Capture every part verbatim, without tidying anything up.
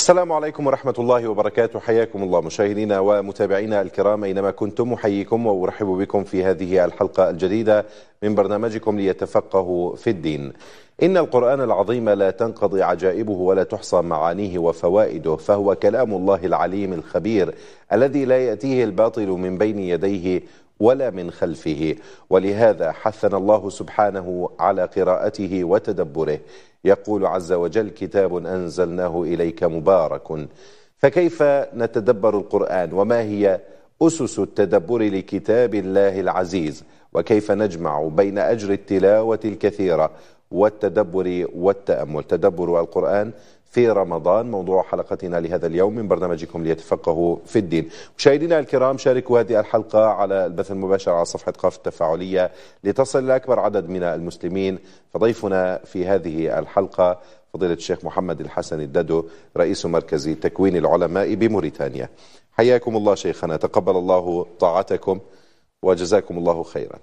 السلام عليكم ورحمة الله وبركاته. حياكم الله مشاهدينا ومتابعينا الكرام أينما كنتم، أحييكم وأرحب بكم في هذه الحلقة الجديدة من برنامجكم ليتفقهوا في الدين. إن القرآن العظيم لا تنقضي عجائبه ولا تحصى معانيه وفوائده، فهو كلام الله العليم الخبير الذي لا يأتيه الباطل من بين يديه ولا من خلفه، ولهذا حثنا الله سبحانه على قراءته وتدبره. يقول عز وجل: كتاب أنزلناه إليك مبارك. فكيف نتدبر القرآن؟ وما هي أسس التدبر لكتاب الله العزيز؟ وكيف نجمع بين أجر التلاوة الكثيرة والتدبر والتأمل؟ تدبر القرآن في رمضان موضوع حلقتنا لهذا اليوم من برنامجكم ليتفقهوا في الدين. مشاهدينا الكرام، شاركوا هذه الحلقة على البث المباشر على صفحة قاف التفاعلية لتصل لأكبر عدد من المسلمين. فضيفنا في هذه الحلقة فضيلة الشيخ محمد الحسن الددو، رئيس مركز تكوين العلماء بموريتانيا. حياكم الله شيخنا، تقبل الله طاعتكم وجزاكم الله خيرا.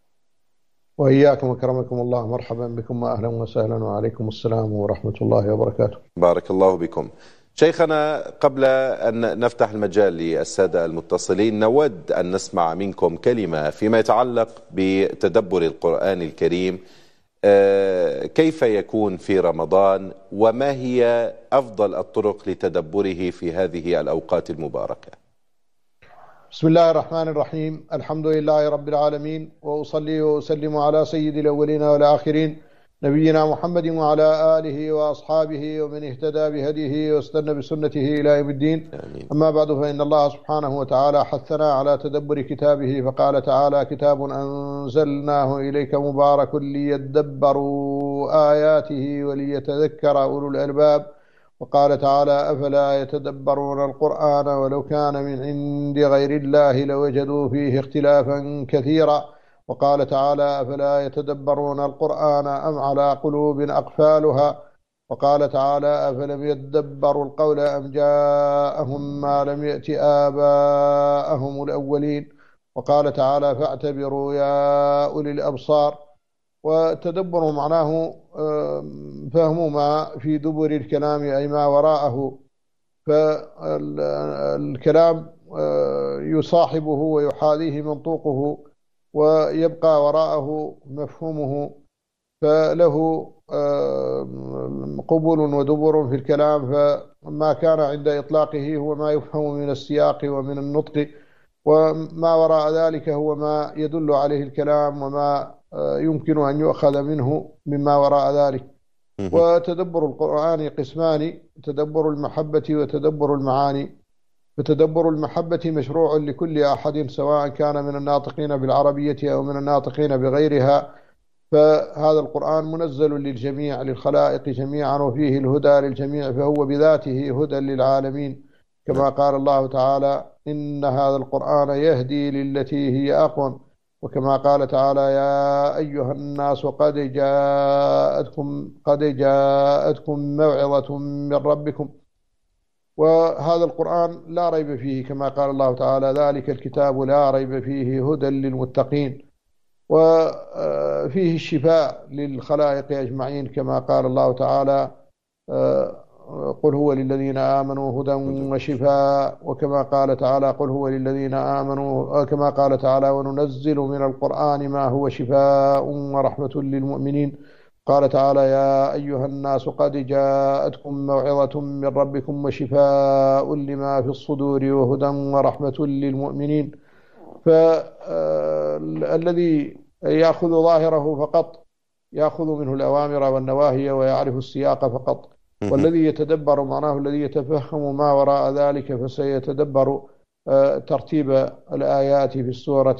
وإياكم وكرمكم الله، مرحبا بكم وأهلا وسهلا، وعليكم السلام ورحمة الله وبركاته. بارك الله بكم. شيخنا، قبل أن نفتح المجال للسادة المتصلين، نود أن نسمع منكم كلمة فيما يتعلق بتدبر القرآن الكريم. كيف يكون في رمضان؟ وما هي أفضل الطرق لتدبره في هذه الأوقات المباركة؟ بسم الله الرحمن الرحيم. الحمد لله رب العالمين، وأصلي وأسلم على سيد الأولين والآخرين نبينا محمد وعلى آله وأصحابه ومن اهتدى بهديه واستنى بسنته إلى يوم الدين. آمين. أما بعد، فإن الله سبحانه وتعالى حثنا على تدبر كتابه، فقال تعالى: كتاب أنزلناه إليك مبارك ليدبروا آياته وليتذكر أولو الألباب. وقال تعالى: أفلا يتدبرون القرآن ولو كان من عند غير الله لوجدوا فيه اختلافا كثيرا. وقال تعالى: أفلا يتدبرون القرآن أم على قلوب أقفالها. وقال تعالى: أفلم يدبروا القول أم جاءهم ما لم يأت آباءهم الأولين. وقال تعالى: فاعتبروا يا أولي الأبصار. وتدبر معناه فهم ما في دبر الكلام، أي ما وراءه. فالكلام يصاحبه ويحاذيه منطوقه ويبقى وراءه مفهومه، فله قبول ودبر في الكلام. فما كان عند إطلاقه هو ما يفهم من السياق ومن النطق، وما وراء ذلك هو ما يدل عليه الكلام وما يمكن أن يؤخذ منه مما وراء ذلك. وتدبر القرآن قسمان: تدبر المحبة وتدبر المعاني. فتدبر المحبة مشروع لكل أحد، سواء كان من الناطقين بالعربية أو من الناطقين بغيرها. فهذا القرآن منزل للجميع، للخلائق جميعا، وفيه الهدى للجميع، فهو بذاته هدى للعالمين، كما قال الله تعالى: إن هذا القرآن يهدي للتي هي أقوم. وكما قال تعالى: يا أيها الناس قد جاءتكم قد جاءتكم موعظة من ربكم. وهذا القرآن لا ريب فيه، كما قال الله تعالى: ذلك الكتاب لا ريب فيه هدى للمتقين. وفيه الشفاء للخلائق أجمعين، كما قال الله تعالى: قل هو للذين آمنوا هدى وشفاء. وكما قال تعالى: قل هو للذين آمنوا، كما قال تعالى: وننزل من القرآن ما هو شفاء ورحمة للمؤمنين. قال تعالى: يا أيها الناس قد جاءتكم موعظة من ربكم وشفاء لما في الصدور وهدى ورحمة للمؤمنين. فالذي يأخذ ظاهره فقط يأخذ منه الأوامر والنواهي ويعرف السياق فقط، والذي يتدبر معناه الذي يتفهم ما وراء ذلك، فسيتدبر ترتيب الآيات في السورة،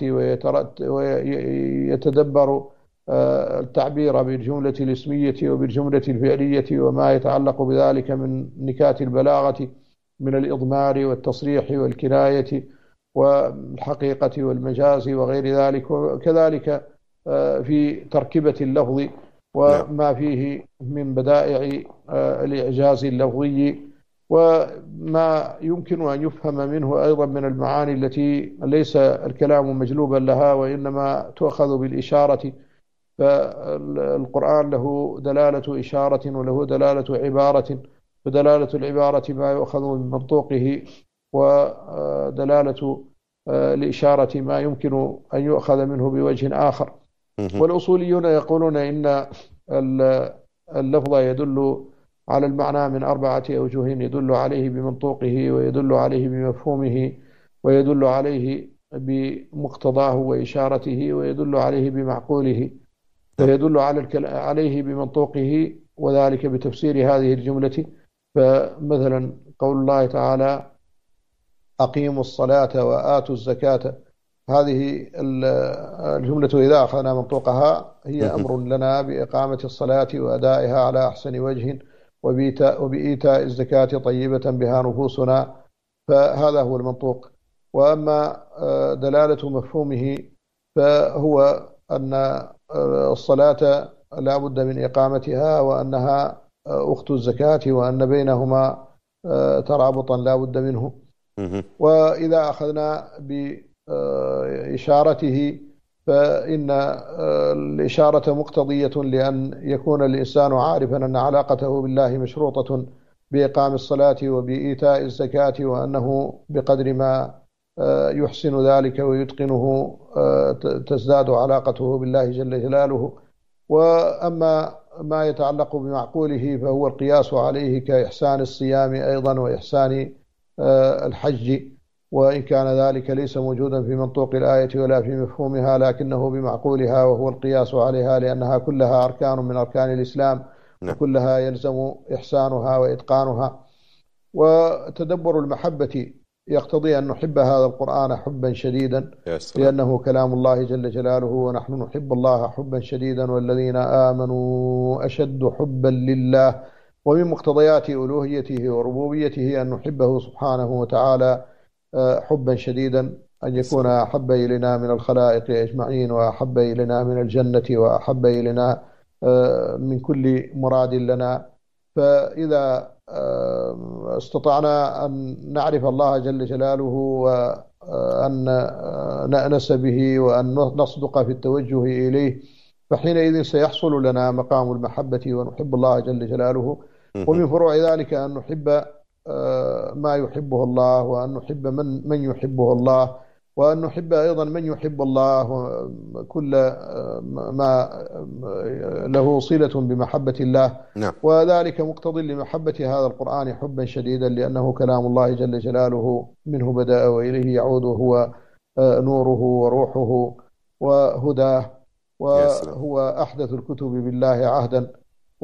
ويتدبر التعبير بالجملة الاسمية وبالجملة الفعلية وما يتعلق بذلك من نكات البلاغة من الإضمار والتصريح والكناية والحقيقة والمجاز وغير ذلك. وكذلك في تركيبة اللفظ وما فيه من بدائع الإعجاز اللفظي، وما يمكن أن يفهم منه أيضا من المعاني التي ليس الكلام مجلوبا لها وإنما تؤخذ بالإشارة. فالقرآن له دلالة إشارة وله دلالة عبارة، فدلالة العبارة ما يؤخذ من منطوقه، ودلالة الإشارة ما يمكن أن يؤخذ منه بوجه آخر. والأصوليون يقولون إن اللفظ يدل على المعنى من أربعة أوجه: يدل عليه بمنطوقه، ويدل عليه بمفهومه، ويدل عليه بمقتضاه وإشارته، ويدل عليه بمعقوله. فيدل عليه بمنطوقه، وذلك بتفسير هذه الجملة. فمثلا قول الله تعالى: أقيموا الصلاة وآتوا الزكاة، هذه الجملة إذا أخذنا منطوقها هي أمر لنا بإقامة الصلاة وأدائها على أحسن وجه، وبإيتاء الزكاة طيبة بها نفوسنا، فهذا هو المنطوق. وأما دلالة مفهومه فهو أن الصلاة لا بد من إقامتها، وأنها أخت الزكاة، وأن بينهما ترابطا لا بد منه. وإذا أخذنا بإشارته فإن الإشارة مقتضية لأن يكون الإنسان عارفا أن علاقته بالله مشروطة بإقام الصلاة وبإيتاء الزكاة، وأنه بقدر ما يحسن ذلك ويتقنه تزداد علاقته بالله جل جلاله. وأما ما يتعلق بمعقوله فهو القياس عليه كإحسان الصيام أيضا وإحسان الحج، وإن كان ذلك ليس موجودا في منطوق الآية ولا في مفهومها، لكنه بمعقولها، وهو القياس عليها، لأنها كلها أركان من أركان الإسلام، وكلها يلزم إحسانها وإتقانها. وتدبر المحبة يقتضي أن نحب هذا القرآن حبا شديدا، لأنه كلام الله جل جلاله، ونحن نحب الله حبا شديدا، والذين آمنوا أشد حبا لله. ومن مقتضيات ألوهيته وربوبيته أن نحبه سبحانه وتعالى حبا شديدا، أن يكون أحب إلينا من الخلائق أجمعين، وأحب إلينا من الجنة، وأحب إلينا من كل مراد لنا. فإذا استطعنا أن نعرف الله جل جلاله، وأن نأنس به، وأن نصدق في التوجه إليه، فحينئذ سيحصل لنا مقام المحبة ونحب الله جل جلاله. ومن فروع ذلك أن نحب ما يحبه الله، وأن نحب من من يحبه الله، وأن نحب أيضا من يحب الله، كل ما له صلة بمحبة الله. نعم. وذلك مقتضي لمحبة هذا القرآن حبا شديدا، لأنه كلام الله جل جلاله، منه بدأ وإليه يعود، وهو نوره وروحه وهداه، وهو أحدث الكتب بالله عهدا،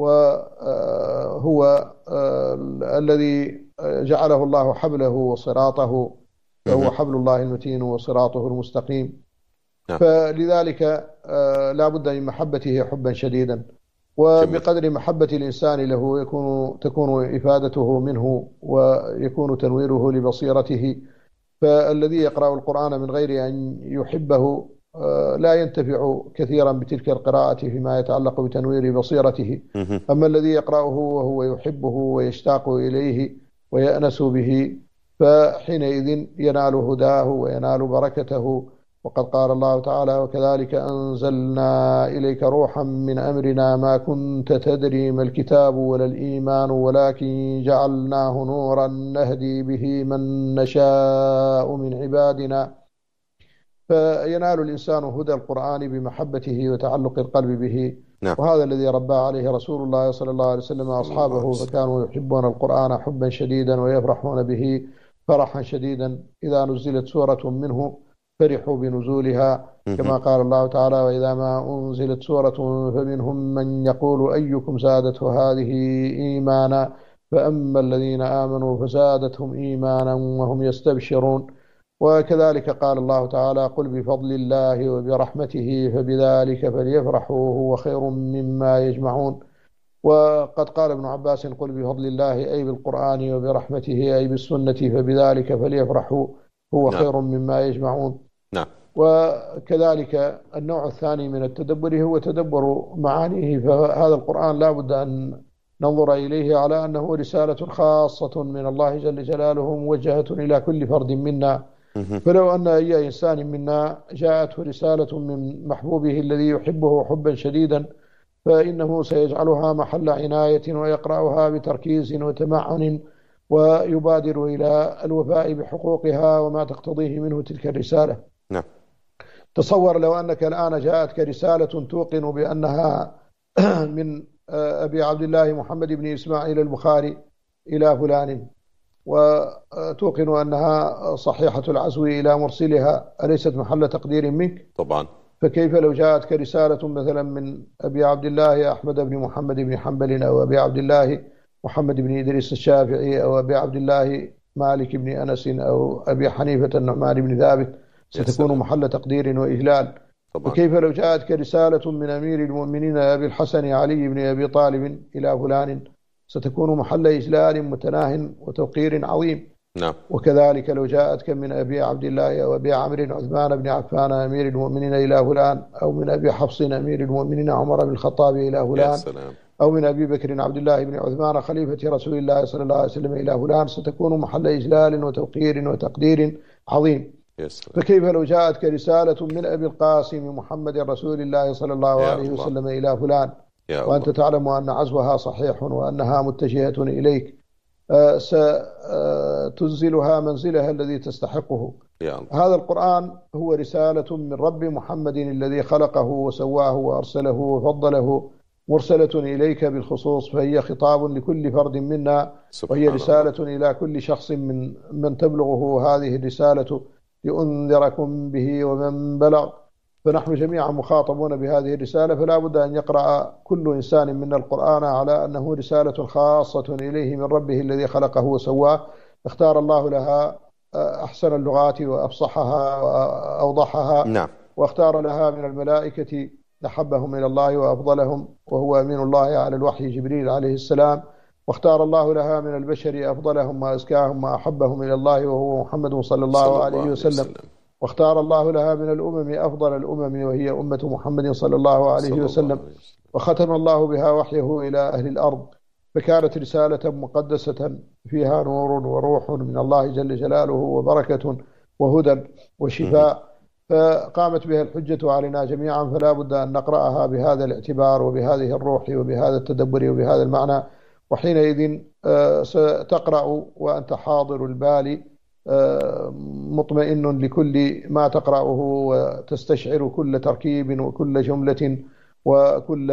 وهو الذي جعله الله حبله وصراطه، فهو حبل الله المتين وصراطه المستقيم. فلذلك لا بد من محبته حبا شديدا، وبقدر محبة الإنسان له يكون تكون إفادته منه، ويكون تنويره لبصيرته. فالذي يقرأ القرآن من غير أن يحبه لا ينتفع كثيرا بتلك القراءة فيما يتعلق بتنوير بصيرته. أما الذي يقرأه وهو يحبه ويشتاق إليه ويأنس به، فحينئذ ينال هداه وينال بركته. وقد قال الله تعالى: وكذلك أنزلنا إليك روحا من أمرنا ما كنت تدري ما الكتاب ولا الإيمان ولكن جعلناه نورا نهدي به من نشاء من عبادنا. فينال الإنسان هدى القرآن بمحبته وتعلق القلب به. نعم. وهذا الذي ربى عليه رسول الله صلى الله عليه وسلم أصحابه، فكانوا يحبون القرآن حبا شديدا، ويفرحون به فرحا شديدا. إذا نزلت سورة منه فرحوا بنزولها، كما قال الله تعالى: وإذا ما أنزلت سورة فمنهم من يقول أيكم زادته هذه إيمانا، فأما الذين آمنوا فزادتهم إيمانا وهم يستبشرون. وكذلك قال الله تعالى: قل بفضل الله وبرحمته فبذلك فليفرحوا هو خير مما يجمعون. وقد قال ابن عباس: قل بفضل الله أي بالقرآن، وبرحمته أي بالسنة، فبذلك فليفرحوا هو نعم. خير مما يجمعون. نعم. وكذلك النوع الثاني من التدبر هو تدبر معانيه. فهذا القرآن لا بد أن ننظر إليه على أنه رسالة خاصة من الله جل جلاله، موجهة إلى كل فرد منا. فلو أن أي إنسان منا جاءته رسالة من محبوبه الذي يحبه حبا شديدا، فإنه سيجعلها محل عناية ويقرأها بتركيز وتمعن، ويبادر إلى الوفاء بحقوقها وما تقتضيه منه تلك الرسالة. نعم. تصور لو أنك الآن جاءتك رسالة توقن بأنها من أبي عبد الله محمد بن إسماعيل البخاري إلى فلان، وتوقن أنها صحيحة العزو إلى مرسلها، أليست محل تقدير منك؟ طبعا. فكيف لو جاءتك رسالة مثلا من أبي عبد الله أحمد بن محمد بن حنبل، أو أبي عبد الله محمد بن إدريس الشافعي، أو أبي عبد الله مالك بن أنس، أو أبي حنيفة النعمان بن ثابت، ستكون محل تقدير وإجلال. طبعا. وكيف لو جاءتك رسالة من أمير المؤمنين أبي الحسن علي بن أبي طالب إلى فلان، ستكون محل إجلال متناه وتوقير عظيم. نعم. وكذلك لو جاءتك من أبي عبد الله أو أبي عمرو عثمان بن عفان أمير المؤمنين إلى فلان، أو من أبي حفص أمير المؤمنين عمر بن الخطاب إلى فلان، أو من أبي بكر عبد الله بن عثمان خليفة رسول الله صلى الله عليه وسلم إلى فلان، ستكون محل إجلال وتوقير وتقدير عظيم. فكيف لو جاءتك رسالة من أبي القاسم محمد رسول الله صلى الله عليه وسلم إلى فلان، وأنت تعلم أن عزوها صحيح وأنها متجهة إليك، ستنزلها منزلها الذي تستحقه. هذا القرآن هو رسالة من رب محمد الذي خلقه وسواه وأرسله وفضله، مرسلة إليك بالخصوص، فهي خطاب لكل فرد منا، وهي رسالة الله إلى كل شخص من من تبلغه هذه الرسالة لأنذركم به ومن بلغ. فنحن جميعا مخاطبون بهذه الرسالة، فلا بد أن يقرأ كل إنسان منا القرآن على أنه رسالة خاصة إليه من ربه الذي خلقه وسواه، اختار الله لها أحسن اللغات وأفصحها وأوضحها. نعم. واختار لها من الملائكة أحبهم إلى الله وأفضلهم، وهو أمين الله على الوحي جبريل عليه السلام. واختار الله لها من البشر أفضلهم وأزكاهم وأحبهم إلى الله، وهو محمد صلى الله, صلى الله عليه وسلم. وسلم. واختار الله لها من الأمم أفضل الأمم، وهي أمة محمد صلى الله عليه صلى وسلم. الله عليه. وختم الله بها وحيه إلى أهل الأرض، فكانت رسالة مقدسة فيها نور وروح من الله جل جلاله وبركة وهدى وشفاء، فقامت بها الحجة علينا جميعا، فلا بد أن نقرأها بهذا الاعتبار وبهذه الروح وبهذا التدبر وبهذا المعنى. وحينئذ ستقرأ وأنت حاضر البال مطمئن لكل ما تقرأه، وتستشعر كل تركيب وكل جملة وكل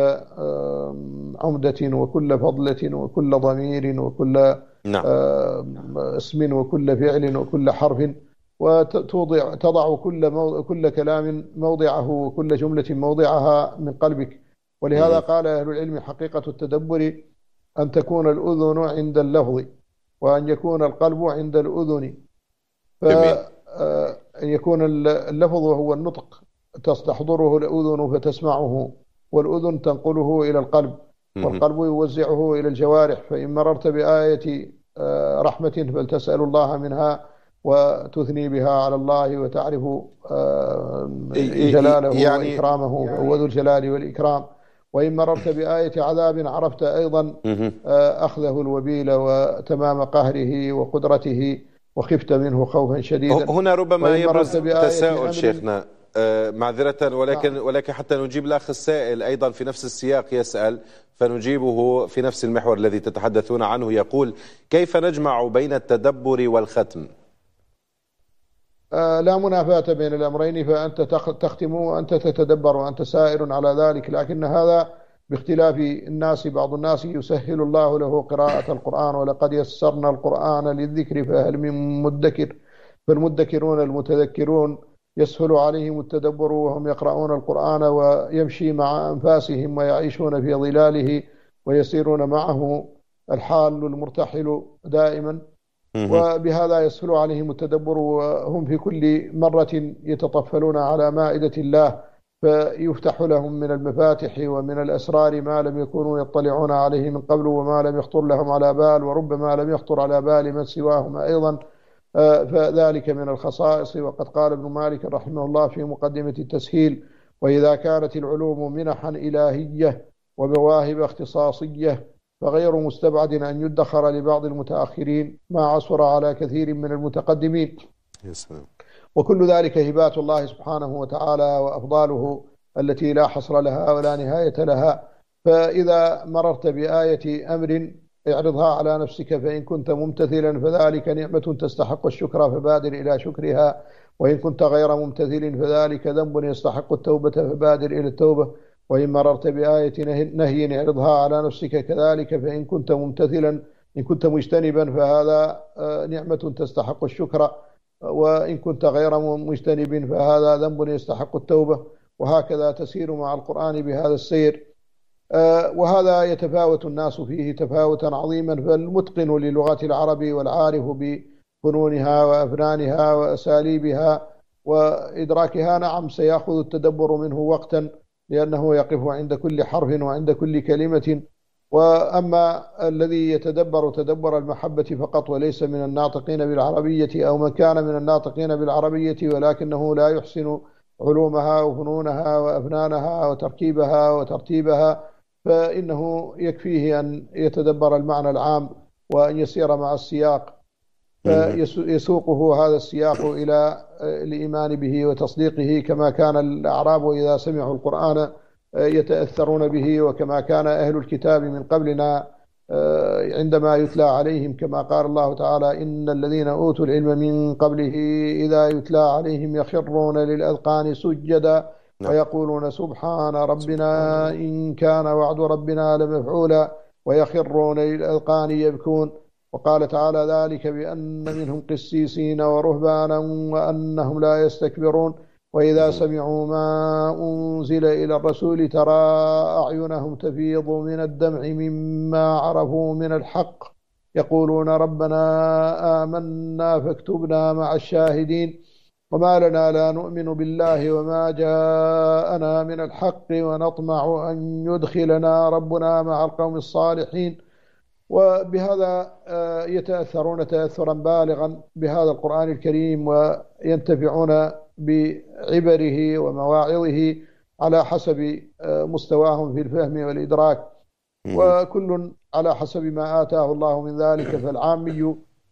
عمدة وكل فضلة وكل ضمير وكل نعم. اسم وكل فعل وكل حرف، وتوضع تضع كل مو... كل كلام موضعه وكل جملة موضعها من قلبك. ولهذا قال أهل العلم حقيقة التدبر أن تكون الأذن عند اللفظ، وأن يكون القلب عند الأذن. فأن يكون اللفظ هو النطق تستحضره الأذن فتسمعه، والأذن تنقله إلى القلب، والقلب يوزعه إلى الجوارح. فإن مررت بآية رحمة فلتسأل الله منها وتثني بها على الله، وتعرف جلاله يعني وإكرامه، وذو الجلال والإكرام. وإن مررت بآية عذاب عرفت أيضا أخذه الوبيل وتمام قهره وقدرته، وخفت منه خوفا شديدا. هنا ربما يبرز تساؤل شيخنا، معذرة، ولكن ولكن حتى نجيب الأخ السائل أيضا في نفس السياق يسأل، فنجيبه في نفس المحور الذي تتحدثون عنه. يقول: كيف نجمع بين التدبر والختم؟ لا منافاة بين الأمرين، فأنت تختم وأنت تتدبر وأنت سائر على ذلك، لكن هذا باختلاف الناس. بعض الناس يسهل الله له قراءة القرآن، ولقد يسرنا القرآن للذكر فهل من مدكر. فالمدكرون المتذكرون يسهل عليهم التدبر وهم يقرؤون القرآن، ويمشي مع أنفاسهم ويعيشون في ظلاله ويسيرون معه الحال المرتحل دائما، وبهذا يسهل عليهم التدبر، وهم في كل مرة يتطفلون على مائدة الله، فيفتح لهم من المفاتح ومن الأسرار ما لم يكونوا يطلعون عليه من قبل، وما لم يخطر لهم على بال، وربما لم يخطر على بال من سواهم أيضا، فذلك من الخصائص. وقد قال ابن مالك رحمه الله في مقدمة التسهيل: وإذا كانت العلوم منحا إلهية ومواهب اختصاصية، فغير مستبعد أن يدخر لبعض المتأخرين ما عصر على كثير من المتقدمين. وكل ذلك هبات الله سبحانه وتعالى وأفضاله التي لا حصر لها ولا نهاية لها. فإذا مررت بآية أمر اعرضها على نفسك، فإن كنت ممتثلا فذلك نعمة تستحق الشكر فبادر إلى شكرها، وإن كنت غير ممتثل فذلك ذنب يستحق التوبة فبادر إلى التوبة، وإن مررت بآية نهي اعرضها على نفسك كذلك، فإن كنت ممتثلا إن كنت مجتنبا فهذا نعمة تستحق الشكر، وإن كنت غير مجتنب فهذا ذنب يستحق التوبة. وهكذا تسير مع القرآن بهذا السير. وهذا يتفاوت الناس فيه تفاوتا عظيما، فالمتقن للغة العرب والعارف بفنونها وأفنانها وأساليبها وإدراكها نعم سيأخذ التدبر منه وقتا، لأنه يقف عند كل حرف وعند كل كلمة. وأما الذي يتدبر تدبر المحبة فقط وليس من الناطقين بالعربية، أو من كان من الناطقين بالعربية ولكنه لا يحسن علومها وفنونها وأفنانها وتركيبها وترتيبها، فإنه يكفيه أن يتدبر المعنى العام وأن يسير مع السياق، فيسوقه هذا السياق إلى الإيمان به وتصديقه، كما كان الأعراب إذا سمعوا القرآن يتأثرون به، وكما كان أهل الكتاب من قبلنا عندما يتلى عليهم، كما قال الله تعالى: إن الذين أوتوا العلم من قبله إذا يتلى عليهم يخرون للأذقان سجدا ويقولون سبحان ربنا إن كان وعد ربنا لمفعولا ويخرون للأذقان يبكون. وقال تعالى: ذلك بأن منهم قسيسين ورهبانا وأنهم لا يستكبرون، وإذا سمعوا ما أنزل إلى الرسول ترى أعينهم تفيض من الدمع مما عرفوا من الحق يقولون ربنا آمنا فاكتبنا مع الشاهدين، وما لنا لا نؤمن بالله وما جاءنا من الحق ونطمع أن يدخلنا ربنا مع القوم الصالحين. وبهذا يتأثرون تأثرا بالغا بهذا القرآن الكريم، وينتفعون بعبره ومواعظه على حسب مستواهم في الفهم والإدراك، وكل على حسب ما آتاه الله من ذلك. فالعامي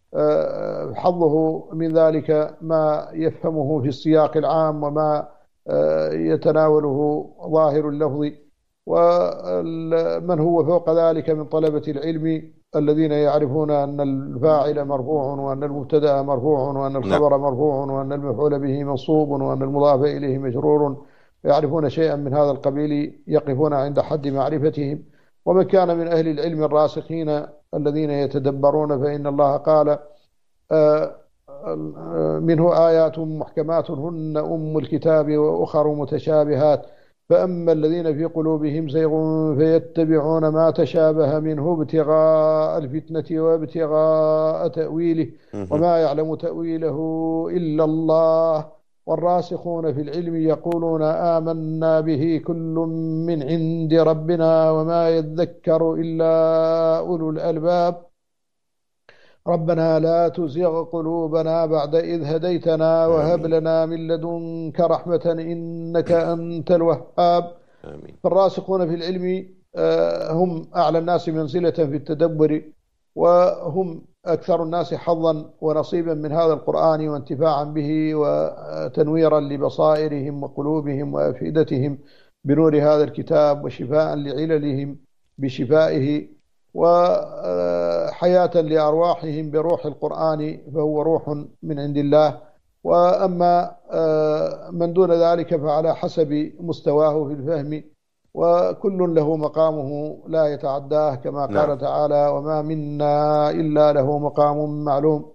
حظه من ذلك ما يفهمه في السياق العام وما يتناوله ظاهر اللفظ، ومن هو فوق ذلك من طلبة العلم الذين يعرفون أن الفاعل مرفوع وأن المبتدأ مرفوع وأن الخبر مرفوع وأن المفعول به منصوب وأن المضاف إليه مجرور، يعرفون شيئا من هذا القبيل يقفون عند حد معرفتهم. ومن كان من أهل العلم الراسخين الذين يتدبرون فإن الله قال: منه آيات محكمات هن أم الكتاب وأخر متشابهات، فأما الذين في قلوبهم زيغ فيتبعون ما تشابه منه ابتغاء الفتنة وابتغاء تأويله وما يعلم تأويله إلا الله، والراسخون في العلم يقولون آمنا به كل من عند ربنا وما يذكر إلا أولو الألباب، ربنا لا تزغ قلوبنا بعد إذ هديتنا وهب لنا من لدنك رحمة إنك أنت الوهاب. فالراسخون في العلم هم أعلى الناس منزلة في التدبر، وهم أكثر الناس حظا ونصيبا من هذا القرآن وانتفاعا به وتنويرا لبصائرهم وقلوبهم وأفئدتهم بنور هذا الكتاب، وشفاء لعللهم بشفائه، وحياة لأرواحهم بروح القرآن، فهو روح من عند الله. وأما من دون ذلك فعلى حسب مستواه في الفهم، وكل له مقامه لا يتعداه، كما قال تعالى: وما منا إلا له مقام معلوم.